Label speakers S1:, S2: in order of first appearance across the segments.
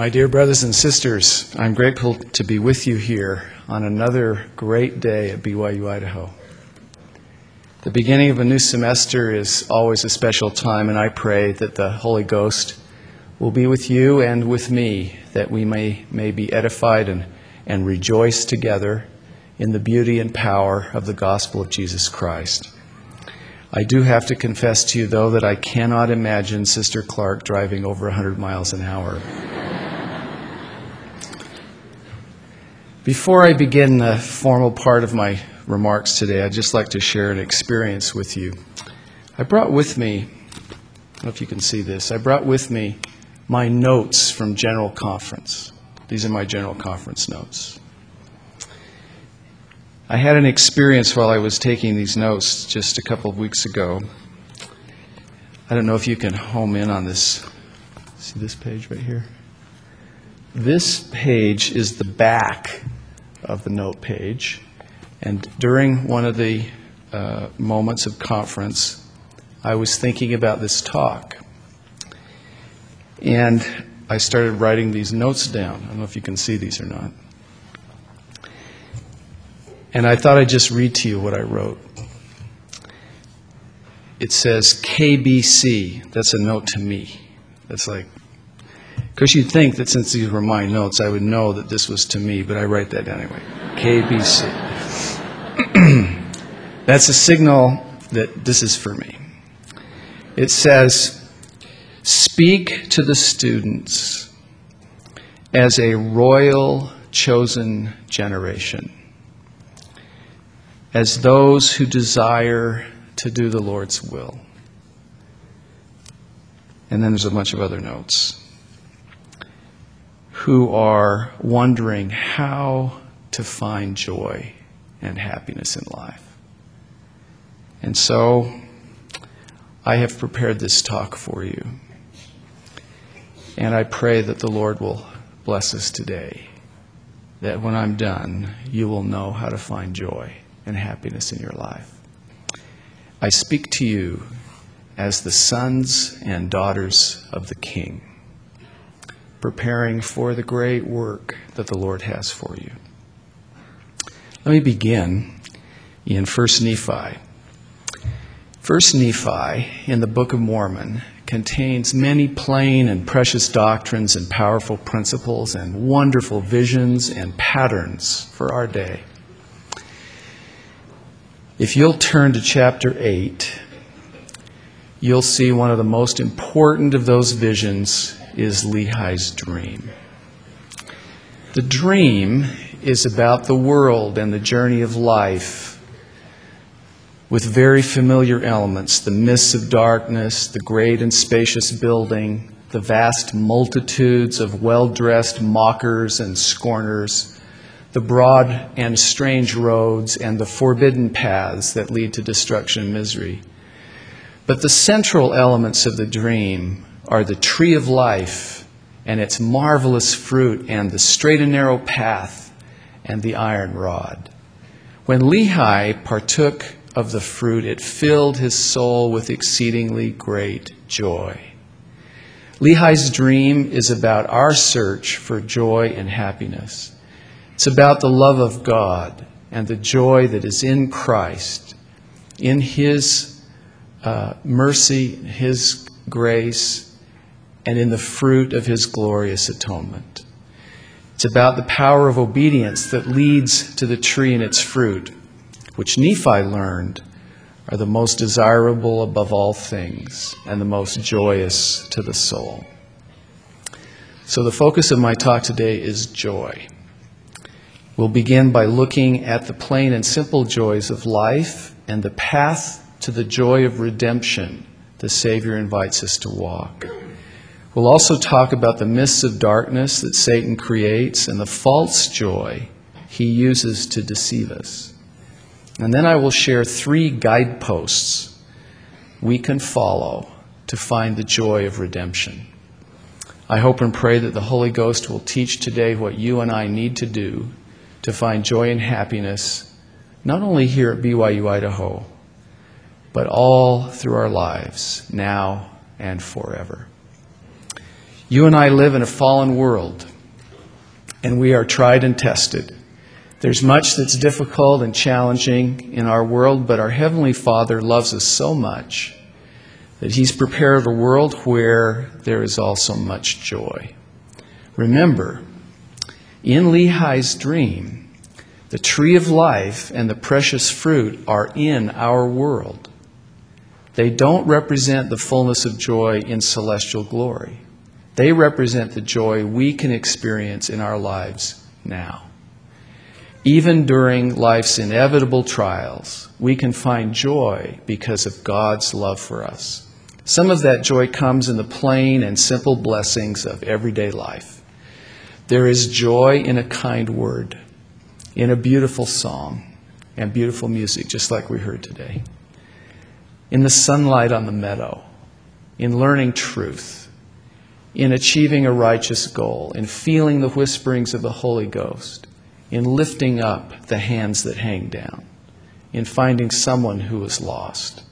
S1: My dear brothers and sisters, I'm grateful to be with you here on another great day at BYU Idaho. The beginning of a new semester is always a special time, and I pray that the Holy Ghost will be with you and with me, that we may be edified and rejoice together in the beauty and power of the gospel of Jesus Christ. I do have to confess to you, though, that I cannot imagine Sister Clark driving over 100 miles an hour. Before I begin the formal part of my remarks today, I'd just like to share an experience with you. I brought with me, I don't know if you can see this, I brought with me my notes from General Conference. These are my General Conference notes. I had an experience while I was taking these notes just a couple of weeks ago. I don't know if you can home in on this. See this page right here? This page is the back of the note page. And during one of the moments of conference, I was thinking about this talk. And I started writing these notes down. I don't know if you can see these or not. And I thought I'd just read to you what I wrote. It says KBC. That's a note to me. That's like, because you'd think that since these were my notes, I would know that this was to me, but I write that down anyway. KBC. That's a signal that this is for me. It says, speak to the students as a royal chosen generation, as those who desire to do the Lord's will. And then there's a bunch of other notes. Who are wondering how to find joy and happiness in life. And so I have prepared this talk for you. And I pray that the Lord will bless us today, that when I'm done, you will know how to find joy and happiness in your life. I speak to you as the sons and daughters of the King, preparing for the great work that the Lord has for you. Let me begin in 1 Nephi. 1 Nephi, in the Book of Mormon, contains many plain and precious doctrines and powerful principles and wonderful visions and patterns for our day. If you'll turn to chapter 8, you'll see one of the most important of those visions is Lehi's dream. The dream is about the world and the journey of life with very familiar elements, the mists of darkness, the great and spacious building, the vast multitudes of well-dressed mockers and scorners, the broad and strange roads, and the forbidden paths that lead to destruction and misery. But the central elements of the dream are the tree of life and its marvelous fruit, and the straight and narrow path and the iron rod. When Lehi partook of the fruit, it filled his soul with exceedingly great joy. Lehi's dream is about our search for joy and happiness. It's about the love of God and the joy that is in Christ, in His mercy, His grace, and in the fruit of His glorious atonement. It's about the power of obedience that leads to the tree and its fruit, which Nephi learned are the most desirable above all things and the most joyous to the soul. So the focus of my talk today is joy. We'll begin by looking at the plain and simple joys of life and the path to the joy of redemption the Savior invites us to walk. We'll also talk about the mists of darkness that Satan creates and the false joy he uses to deceive us. And then I will share 3 guideposts we can follow to find the joy of redemption. I hope and pray that the Holy Ghost will teach today what you and I need to do to find joy and happiness, not only here at BYU Idaho, but all through our lives, now and forever. You and I live in a fallen world, and we are tried and tested. There's much that's difficult and challenging in our world, but our Heavenly Father loves us so much that He's prepared a world where there is also much joy. Remember, in Lehi's dream, the tree of life and the precious fruit are in our world. They don't represent the fullness of joy in celestial glory. They represent the joy we can experience in our lives now. Even during life's inevitable trials, we can find joy because of God's love for us. Some of that joy comes in the plain and simple blessings of everyday life. There is joy in a kind word, in a beautiful song, and beautiful music, just like we heard today. In the sunlight on the meadow, in learning truth, in achieving a righteous goal, in feeling the whisperings of the Holy Ghost, in lifting up the hands that hang down, in finding someone who is lost.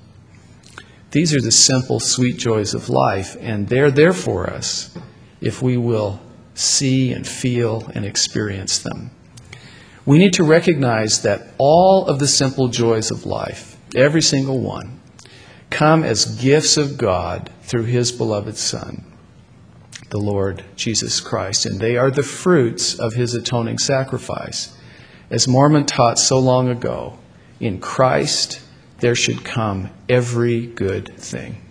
S1: These are the simple, sweet joys of life, and they're there for us if we will see and feel and experience them. We need to recognize that all of the simple joys of life, every single one, come as gifts of God through His beloved Son, the Lord Jesus Christ, and they are the fruits of His atoning sacrifice. As Mormon taught so long ago, in Christ there should come every good thing.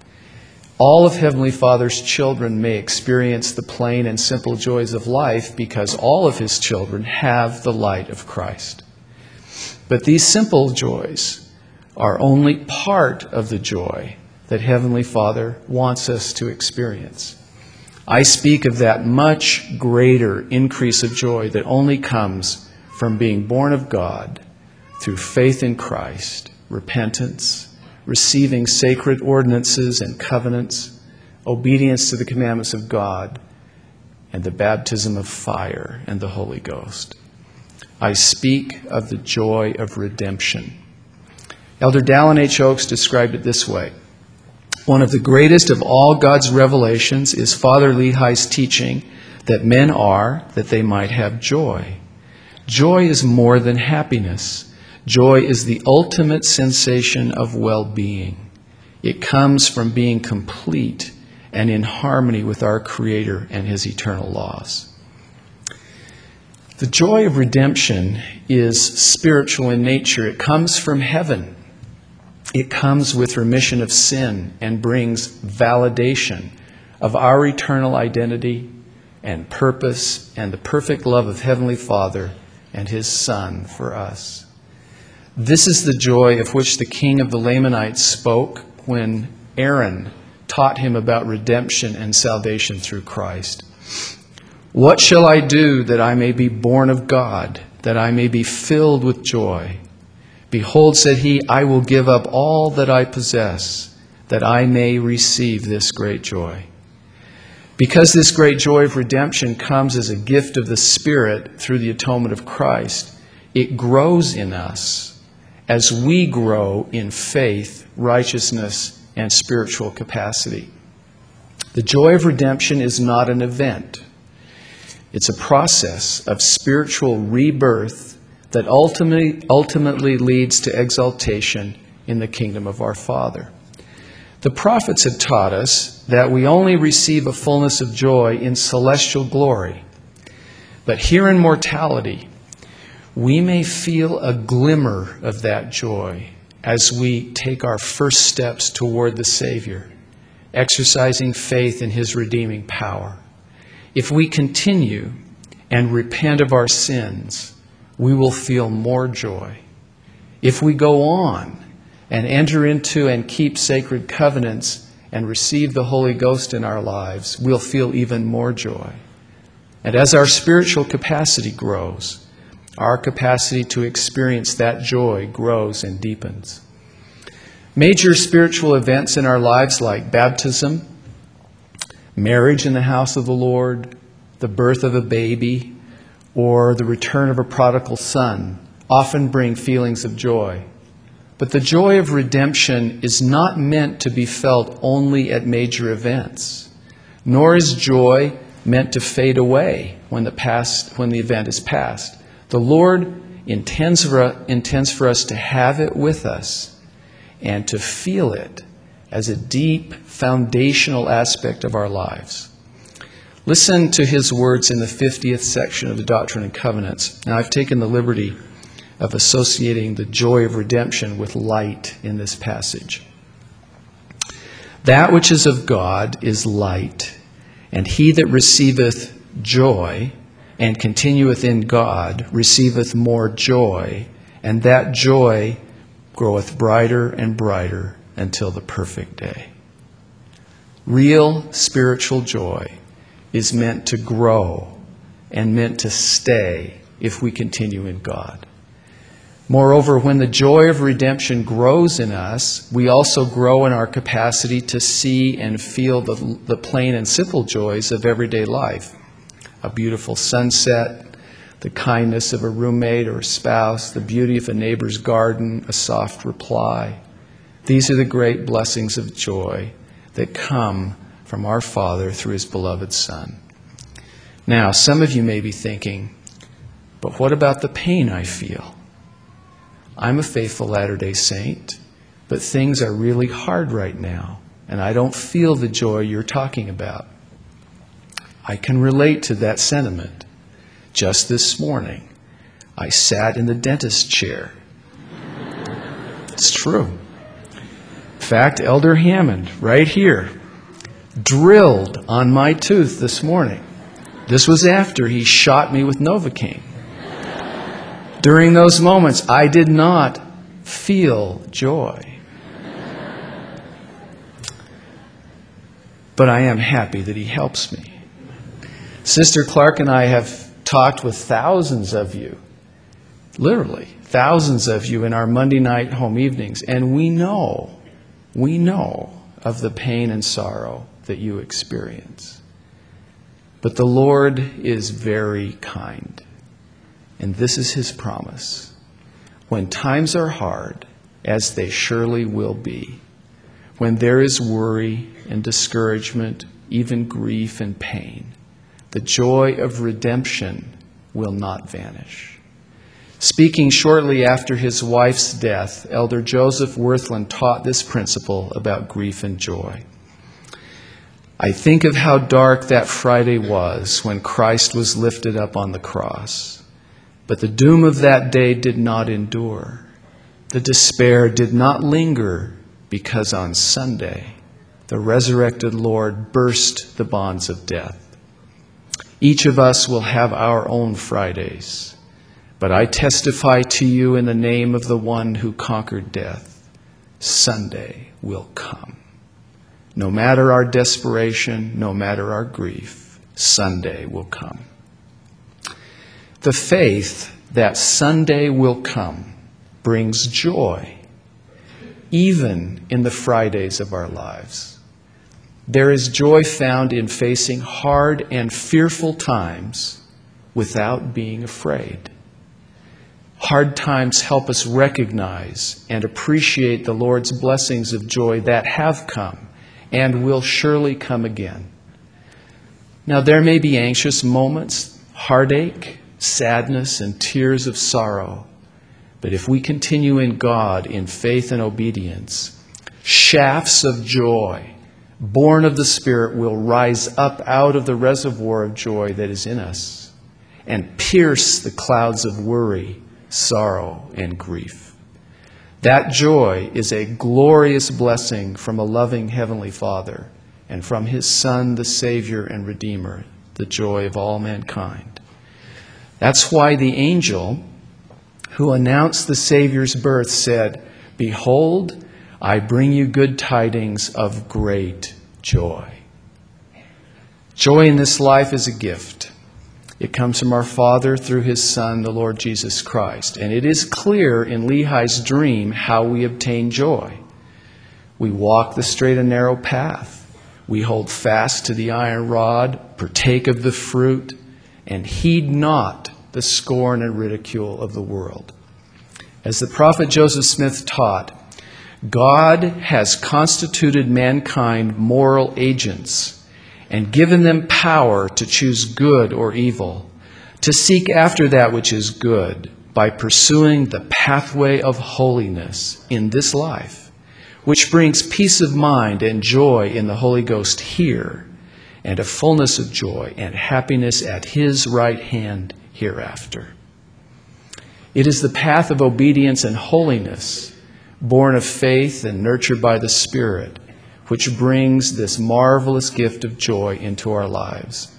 S1: All of Heavenly Father's children may experience the plain and simple joys of life because all of His children have the light of Christ. But these simple joys are only part of the joy that Heavenly Father wants us to experience. I speak of that much greater increase of joy that only comes from being born of God through faith in Christ, repentance, receiving sacred ordinances and covenants, obedience to the commandments of God, and the baptism of fire and the Holy Ghost. I speak of the joy of redemption. Elder Dallin H. Oaks described it this way. One of the greatest of all God's revelations is Father Lehi's teaching that men are that they might have joy. Joy is more than happiness. Joy is the ultimate sensation of well-being. It comes from being complete and in harmony with our Creator and His eternal laws. The joy of redemption is spiritual in nature. It comes from heaven. It comes with remission of sin and brings validation of our eternal identity and purpose and the perfect love of Heavenly Father and His Son for us. This is the joy of which the king of the Lamanites spoke when Aaron taught him about redemption and salvation through Christ. What shall I do that I may be born of God, that I may be filled with joy? Behold, said he, I will give up all that I possess, that I may receive this great joy. Because this great joy of redemption comes as a gift of the Spirit through the atonement of Christ, it grows in us as we grow in faith, righteousness, and spiritual capacity. The joy of redemption is not an event. It's a process of spiritual rebirth that ultimately leads to exaltation in the kingdom of our Father. The prophets have taught us that we only receive a fullness of joy in celestial glory. But here in mortality, we may feel a glimmer of that joy as we take our first steps toward the Savior, exercising faith in His redeeming power. If we continue and repent of our sins, we will feel more joy. If we go on and enter into and keep sacred covenants and receive the Holy Ghost in our lives, we'll feel even more joy. And as our spiritual capacity grows, our capacity to experience that joy grows and deepens. Major spiritual events in our lives like baptism, marriage in the house of the Lord, the birth of a baby, or the return of a prodigal son often bring feelings of joy. But the joy of redemption is not meant to be felt only at major events. nor is joy meant to fade away when the event is past. The Lord intends for us to have it with us and to feel it as a deep foundational aspect of our lives. Listen to his words in the 50th section of the Doctrine and Covenants. Now, I've taken the liberty of associating the joy of redemption with light in this passage. That which is of God is light, and he that receiveth joy and continueth in God receiveth more joy, and that joy groweth brighter and brighter until the perfect day. Real spiritual joy is meant to grow and meant to stay if we continue in God. Moreover, when the joy of redemption grows in us, we also grow in our capacity to see and feel the plain and simple joys of everyday life. A beautiful sunset, the kindness of a roommate or a spouse, the beauty of a neighbor's garden, a soft reply. These are the great blessings of joy that come from our Father through his beloved Son. Now, some of you may be thinking, but what about the pain I feel? I'm a faithful Latter-day Saint, but things are really hard right now, and I don't feel the joy you're talking about. I can relate to that sentiment. Just this morning, I sat in the dentist chair. It's true. In fact, Elder Hammond, right here, drilled on my tooth this morning. This was after he shot me with Novocaine. During those moments, I did not feel joy. But I am happy that he helps me. Sister Clark and I have talked with thousands of you, literally thousands of you in our Monday night home evenings, and we know of the pain and sorrow that you experience. But the Lord is very kind. And this is his promise. When times are hard, as they surely will be, when there is worry and discouragement, even grief and pain, the joy of redemption will not vanish. Speaking shortly after his wife's death, Elder Joseph Wirthlin taught this principle about grief and joy. I think of how dark that Friday was when Christ was lifted up on the cross. But the doom of that day did not endure. The despair did not linger because on Sunday, the resurrected Lord burst the bonds of death. Each of us will have our own Fridays, but I testify to you in the name of the one who conquered death, Sunday will come. No matter our desperation, no matter our grief, Sunday will come. The faith that Sunday will come brings joy, even in the Fridays of our lives. There is joy found in facing hard and fearful times without being afraid. Hard times help us recognize and appreciate the Lord's blessings of joy that have come and will surely come again. Now, there may be anxious moments, heartache, sadness, and tears of sorrow. But if we continue in God in faith and obedience, shafts of joy, born of the Spirit, will rise up out of the reservoir of joy that is in us and pierce the clouds of worry, sorrow, and grief. That joy is a glorious blessing from a loving Heavenly Father and from his Son, the Savior and Redeemer, the joy of all mankind. That's why the angel who announced the Savior's birth said, "Behold, I bring you good tidings of great joy." Joy in this life is a gift. It comes from our Father through his Son, the Lord Jesus Christ. And it is clear in Lehi's dream how we obtain joy. We walk the straight and narrow path. We hold fast to the iron rod, partake of the fruit, and heed not the scorn and ridicule of the world. As the prophet Joseph Smith taught, God has constituted mankind moral agents, and given them power to choose good or evil, to seek after that which is good by pursuing the pathway of holiness in this life, which brings peace of mind and joy in the Holy Ghost here, and a fullness of joy and happiness at his right hand hereafter. It is the path of obedience and holiness, born of faith and nurtured by the Spirit, which brings this marvelous gift of joy into our lives.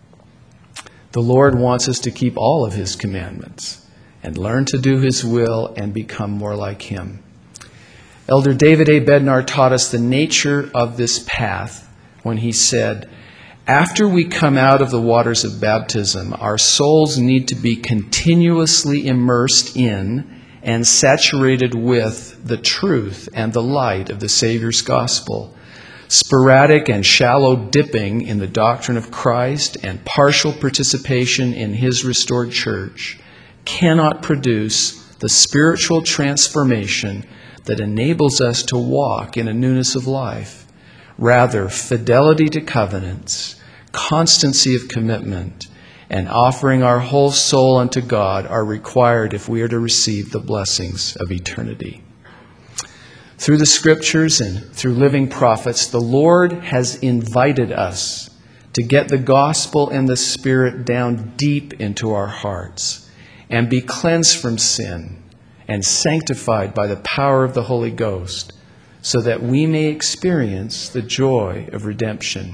S1: The Lord wants us to keep all of his commandments and learn to do his will and become more like him. Elder David A. Bednar taught us the nature of this path when he said, "After we come out of the waters of baptism, our souls need to be continuously immersed in and saturated with the truth and the light of the Savior's gospel. Sporadic and shallow dipping in the doctrine of Christ and partial participation in his restored church cannot produce the spiritual transformation that enables us to walk in a newness of life. Rather, fidelity to covenants, constancy of commitment, and offering our whole soul unto God are required if we are to receive the blessings of eternity." Through the Scriptures and through living prophets, the Lord has invited us to get the gospel and the Spirit down deep into our hearts and be cleansed from sin and sanctified by the power of the Holy Ghost, so that we may experience the joy of redemption.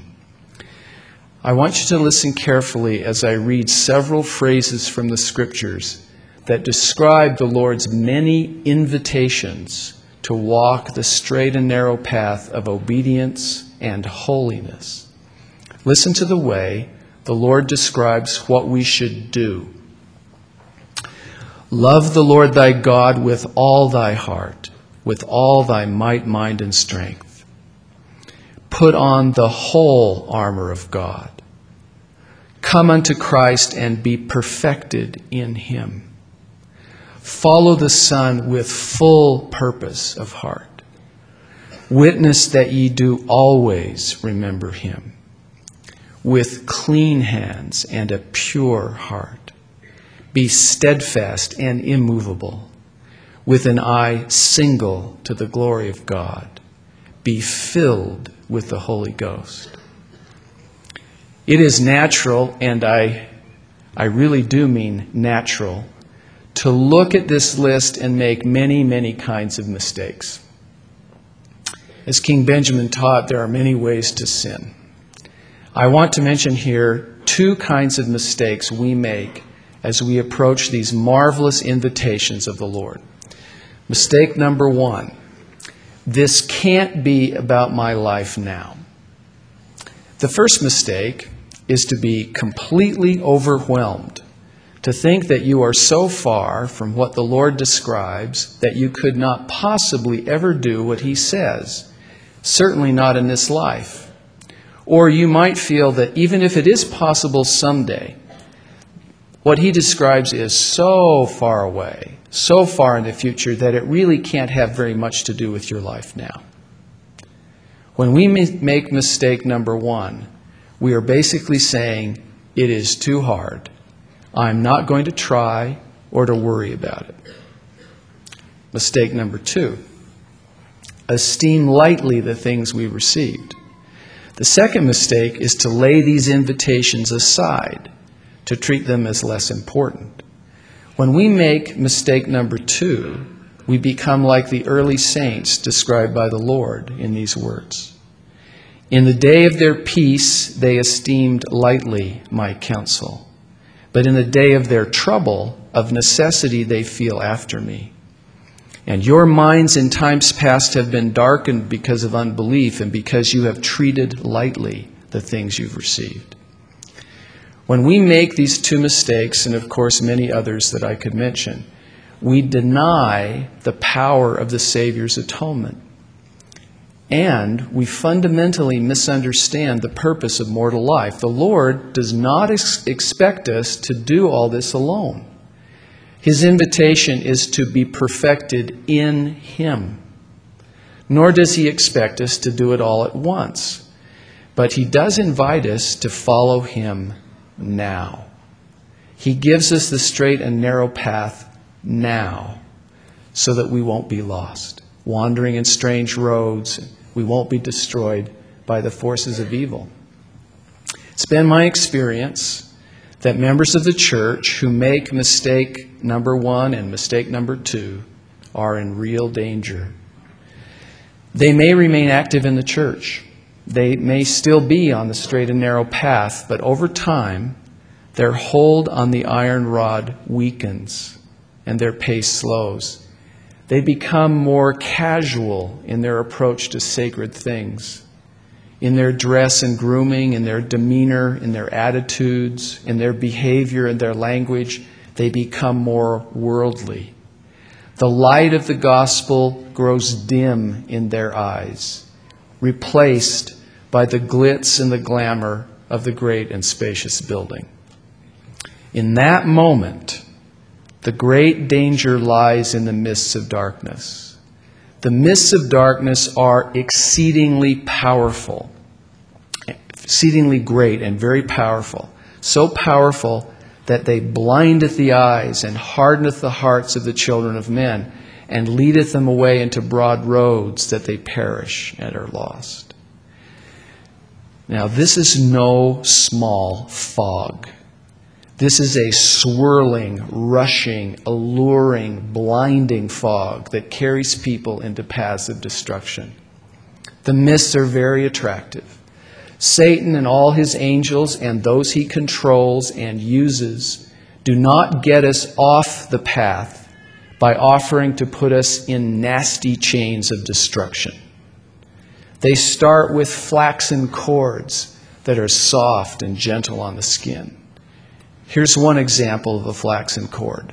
S1: I want you to listen carefully as I read several phrases from the Scriptures that describe the Lord's many invitations to walk the straight and narrow path of obedience and holiness. Listen to the way the Lord describes what we should do. "Love the Lord thy God with all thy heart, with all thy might, mind, and strength. Put on the whole armor of God. Come unto Christ and be perfected in him. Follow the Son with full purpose of heart. Witness that ye do always remember him, with clean hands and a pure heart. Be steadfast and immovable, with an eye single to the glory of God. Be filled with the Holy Ghost." It is natural, and I really do mean natural, to look at this list and make many, many kinds of mistakes. As King Benjamin taught, there are many ways to sin. I want to mention here two kinds of mistakes we make as we approach these marvelous invitations of the Lord. Mistake number one: this can't be about my life now. The first mistake is to be completely overwhelmed, to think that you are so far from what the Lord describes that you could not possibly ever do what he says, certainly not in this life. Or you might feel that even if it is possible someday, what he describes is so far away, so far in the future, that it really can't have very much to do with your life now. When we make mistake number one, we are basically saying, it is too hard. I'm not going to try or to worry about it. Mistake number two: esteem lightly the things we received. The second mistake is to lay these invitations aside, to treat them as less important. When we make mistake number two, we become like the early saints described by the Lord in these words. "In the day of their peace they esteemed lightly my counsel, but in the day of their trouble, of necessity they feel after me. And your minds in times past have been darkened because of unbelief and because you have treated lightly the things you've received." When we make these two mistakes, and of course many others that I could mention, we deny the power of the Savior's atonement. And we fundamentally misunderstand the purpose of mortal life. The Lord does not expect us to do all this alone. His invitation is to be perfected in him. Nor does he expect us to do it all at once. But he does invite us to follow him now. He gives us the straight and narrow path now so that we won't be lost, wandering in strange roads. We won't be destroyed by the forces of evil. It's been my experience that members of the church who make mistake number 1 and mistake number 2 are in real danger. They may remain active in the church. They may still be on the straight and narrow path, but over time, their hold on the iron rod weakens and their pace slows. They become more casual in their approach to sacred things, in their dress and grooming, in their demeanor, in their attitudes, in their behavior, in their language. They become more worldly. The light of the gospel grows dim in their eyes, replaced by the glitz and the glamour of the great and spacious building. In that moment, the great danger lies in the mists of darkness. The mists of darkness are exceedingly powerful, exceedingly great and very powerful, so powerful that they blindeth the eyes and hardeneth the hearts of the children of men, and leadeth them away into broad roads that they perish and are lost. Now, this is no small fog. This is a swirling, rushing, alluring, blinding fog that carries people into paths of destruction. The mists are very attractive. Satan and all his angels and those he controls and uses do not get us off the path by offering to put us in nasty chains of destruction. They start with flaxen cords that are soft and gentle on the skin. Here's one example of a flaxen cord: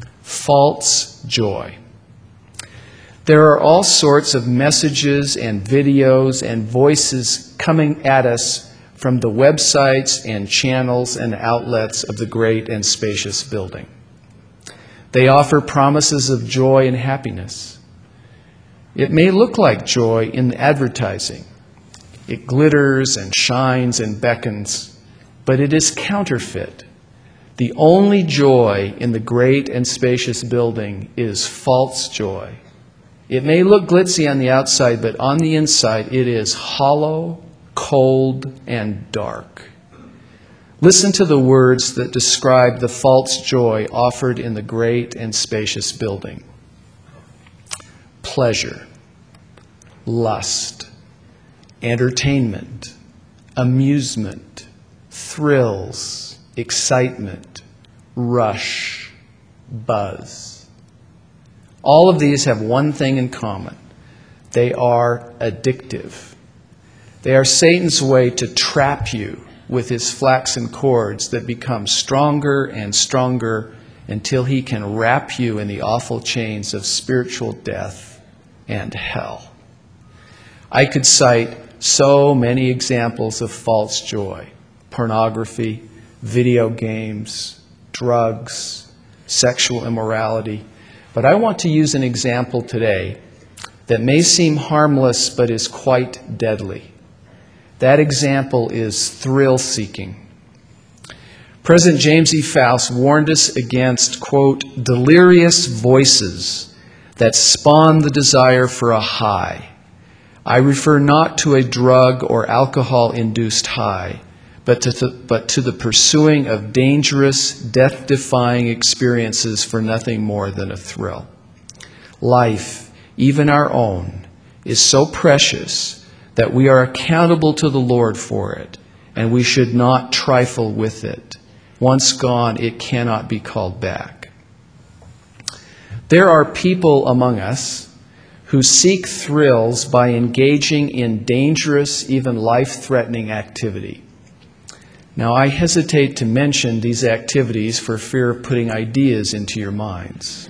S1: false joy. There are all sorts of messages and videos and voices coming at us from the websites and channels and outlets of the great and spacious building. They offer promises of joy and happiness. It may look like joy in the advertising. It glitters and shines and beckons, but it is counterfeit. The only joy in the great and spacious building is false joy. It may look glitzy on the outside, but on the inside it is hollow, cold, and dark. Listen to the words that describe the false joy offered in the great and spacious building: pleasure, lust, entertainment, amusement, thrills, excitement, rush, buzz. All of these have one thing in common: they are addictive. They are Satan's way to trap you with his flaxen cords that become stronger and stronger until he can wrap you in the awful chains of spiritual death and hell. I could cite so many examples of false joy: pornography, video games, drugs, sexual immorality. But I want to use an example today that may seem harmless but is quite deadly. That example is thrill-seeking. President James E. Faust warned us against, quote, delirious voices that spawn the desire for a high. I refer not to a drug or alcohol-induced high, but to the pursuing of dangerous, death-defying experiences for nothing more than a thrill. Life, even our own, is so precious that we are accountable to the Lord for it, and we should not trifle with it. Once gone, it cannot be called back. There are people among us who seek thrills by engaging in dangerous, even life-threatening activity. Now, I hesitate to mention these activities for fear of putting ideas into your minds.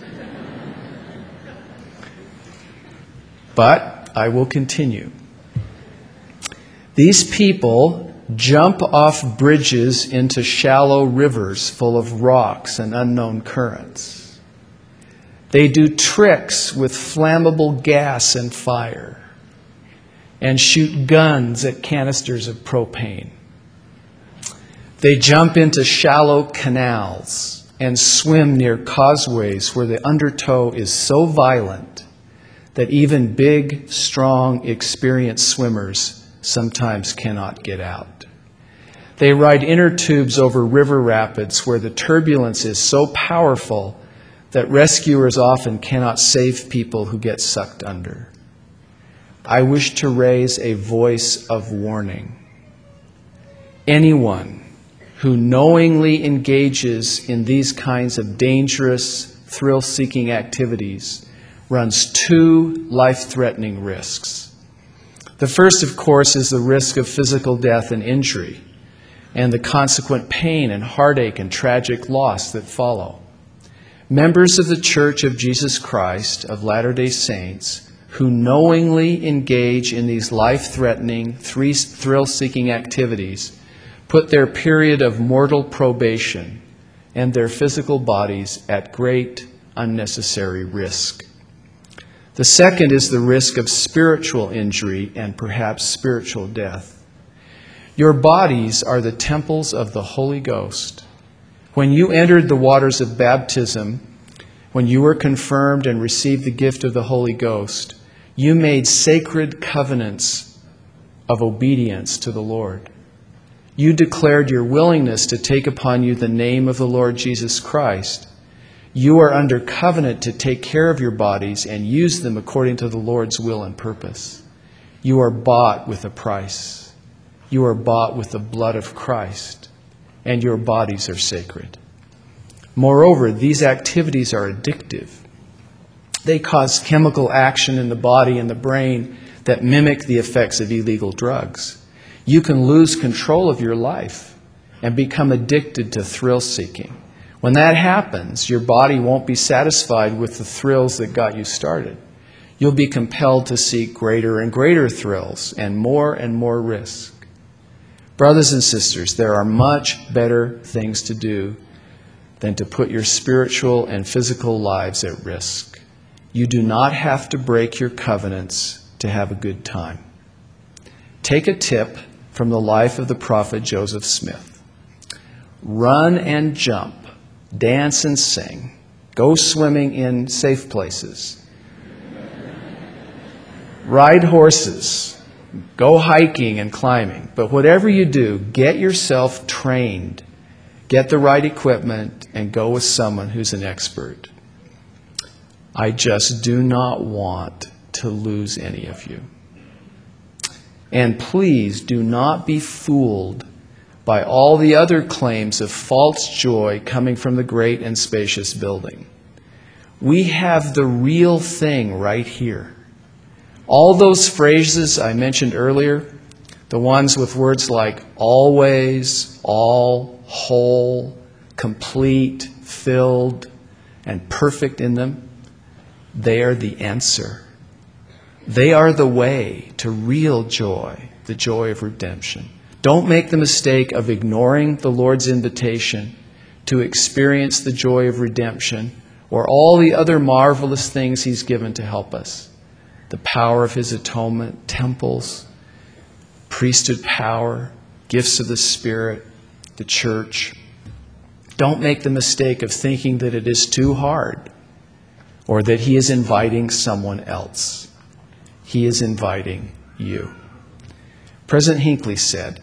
S1: But I will continue. These people jump off bridges into shallow rivers full of rocks and unknown currents. They do tricks with flammable gas and fire. and shoot guns at canisters of propane. They jump into shallow canals and swim near causeways where the undertow is so violent that even big, strong, experienced swimmers sometimes cannot get out. They ride inner tubes over river rapids where the turbulence is so powerful that rescuers often cannot save people who get sucked under. I wish to raise a voice of warning. Anyone who knowingly engages in these kinds of dangerous, thrill-seeking activities runs two life-threatening risks. The first, of course, is the risk of physical death and injury, and the consequent pain and heartache and tragic loss that follow. Members of the Church of Jesus Christ of Latter-day Saints who knowingly engage in these life-threatening, thrill-seeking activities put their period of mortal probation and their physical bodies at great unnecessary risk. The second is the risk of spiritual injury and perhaps spiritual death. Your bodies are the temples of the Holy Ghost. When you entered the waters of baptism, when you were confirmed and received the gift of the Holy Ghost, you made sacred covenants of obedience to the Lord. You declared your willingness to take upon you the name of the Lord Jesus Christ. You are under covenant to take care of your bodies and use them according to the Lord's will and purpose. You are bought with a price. You are bought with the blood of Christ, and your bodies are sacred. Moreover, these activities are addictive. They cause chemical action in the body and the brain that mimic the effects of illegal drugs. You can lose control of your life and become addicted to thrill-seeking. When that happens, your body won't be satisfied with the thrills that got you started. You'll be compelled to seek greater and greater thrills and more risk. Brothers and sisters, there are much better things to do than to put your spiritual and physical lives at risk. You do not have to break your covenants to have a good time. Take a tip from the life of the prophet Joseph Smith. Run and jump, dance and sing, go swimming in safe places, ride horses, go hiking and climbing. But whatever you do, get yourself trained, get the right equipment, and go with someone who's an expert. I just do not want to lose any of you. And please do not be fooled by all the other claims of false joy coming from the great and spacious building. We have the real thing right here. All those phrases I mentioned earlier, the ones with words like always, all, whole, complete, filled, and perfect in them, they are the answer. They are the way to real joy, the joy of redemption. Don't make the mistake of ignoring the Lord's invitation to experience the joy of redemption or all the other marvelous things He's given to help us. The power of His atonement, temples, priesthood power, gifts of the Spirit, the church. Don't make the mistake of thinking that it is too hard or that He is inviting someone else. He is inviting you. President Hinckley said,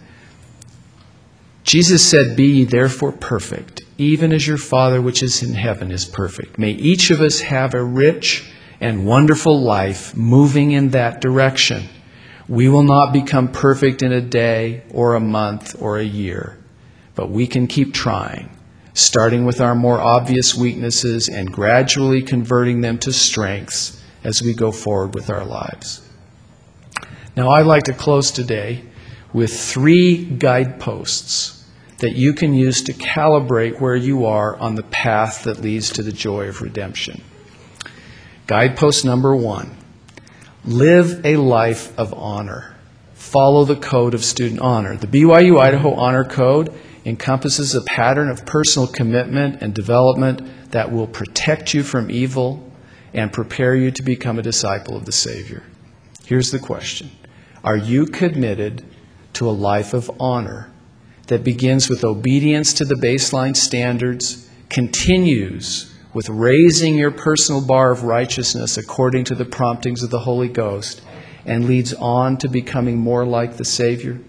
S1: Jesus said, "Be ye therefore perfect, even as your Father which is in heaven is perfect." May each of us have a rich and wonderful life moving in that direction. We will not become perfect in a day or a month or a year, but we can keep trying, starting with our more obvious weaknesses and gradually converting them to strengths as we go forward with our lives. Now, I'd like to close today with 3 guideposts that you can use to calibrate where you are on the path that leads to the joy of redemption. Guidepost number 1, live a life of honor. Follow the code of student honor. The BYU Idaho Honor Code encompasses a pattern of personal commitment and development that will protect you from evil and prepare you to become a disciple of the Savior. Here's the question. Are you committed to a life of honor that begins with obedience to the baseline standards, continues with raising your personal bar of righteousness according to the promptings of the Holy Ghost, and leads on to becoming more like the Savior?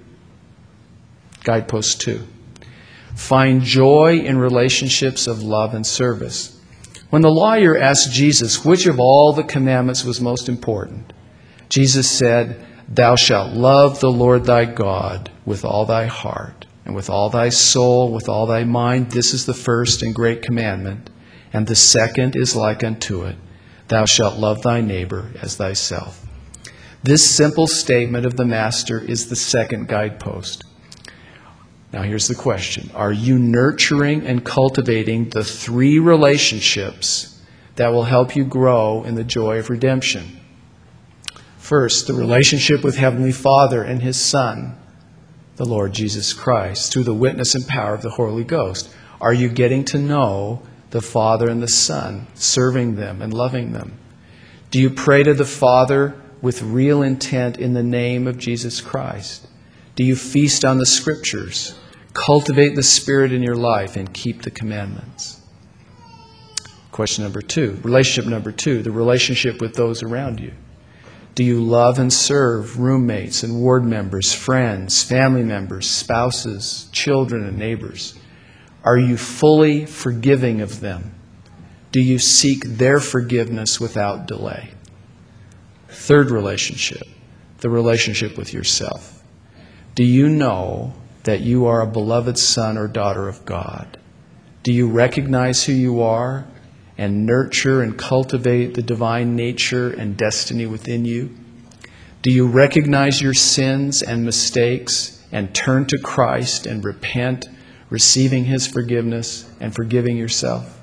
S1: Guidepost 2. Find joy in relationships of love and service. When the lawyer asked Jesus which of all the commandments was most important, Jesus said, "Thou shalt love the Lord thy God with all thy heart, and with all thy soul, with all thy mind. This is the first and great commandment. And the second is like unto it. Thou shalt love thy neighbor as thyself." This simple statement of the Master is the second guidepost. Now here's the question. Are you nurturing and cultivating the three relationships that will help you grow in the joy of redemption? First, the relationship with Heavenly Father and His Son, the Lord Jesus Christ, through the witness and power of the Holy Ghost. Are you getting to know the Father and the Son, serving them and loving them? Do you pray to the Father with real intent in the name of Jesus Christ? Do you feast on the Scriptures, cultivate the Spirit in your life, and keep the commandments? Question number 2, relationship number 2, the relationship with those around you. Do you love and serve roommates and ward members, friends, family members, spouses, children, and neighbors? Are you fully forgiving of them? Do you seek their forgiveness without delay? Third relationship, the relationship with yourself. Do you know that you are a beloved son or daughter of God? Do you recognize who you are and nurture and cultivate the divine nature and destiny within you? Do you recognize your sins and mistakes and turn to Christ and repent, receiving His forgiveness and forgiving yourself?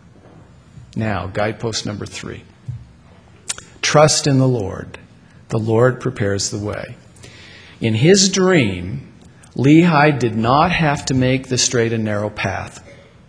S1: Now, guidepost number 3. Trust in the Lord. The Lord prepares the way. In his dream, Lehi did not have to make the straight and narrow path.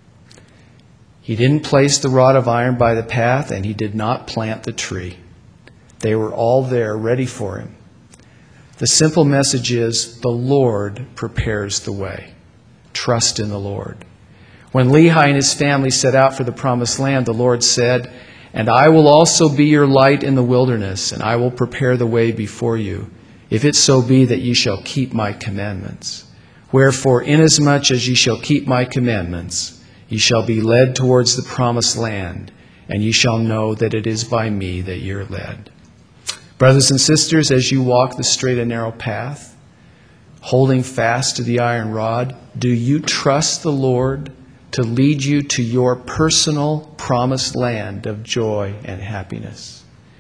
S1: He didn't place the rod of iron by the path, and he did not plant the tree. They were all there ready for him. The simple message is, the Lord prepares the way. Trust in the Lord. When Lehi and his family set out for the promised land, the Lord said, "And I will also be your light in the wilderness, and I will prepare the way before you, if it so be that ye shall keep my commandments. Wherefore, inasmuch as ye shall keep my commandments, ye shall be led towards the promised land, and ye shall know that it is by me that ye are led." Brothers and sisters, as you walk the straight and narrow path, holding fast to the iron rod, do you trust the Lord to lead you to your personal promised land of joy and happiness?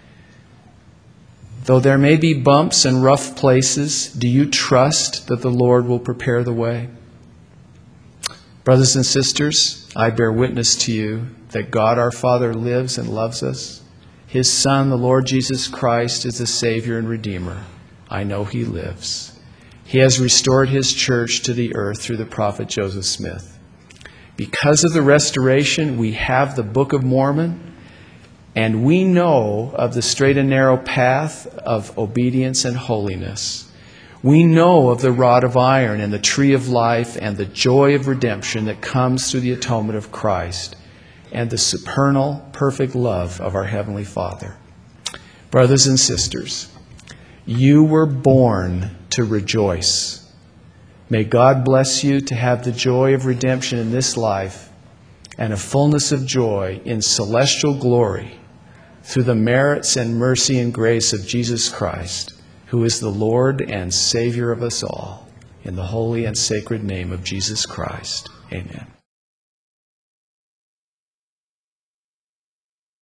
S1: Though there may be bumps and rough places, do you trust that the Lord will prepare the way? Brothers and sisters, I bear witness to you that God our Father lives and loves us. His Son, the Lord Jesus Christ, is the Savior and Redeemer. I know He lives. He has restored His church to the earth through the prophet Joseph Smith. Because of the restoration, we have the Book of Mormon, and we know of the straight and narrow path of obedience and holiness. We know of the rod of iron and the tree of life and the joy of redemption that comes through the atonement of Christ and the supernal, perfect love of our Heavenly Father. Brothers and sisters, you were born to rejoice. May God bless you to have the joy of redemption in this life and a fullness of joy in celestial glory through the merits and mercy and grace of Jesus Christ, who is the Lord and Savior of us all. In the holy and sacred name of Jesus Christ, amen.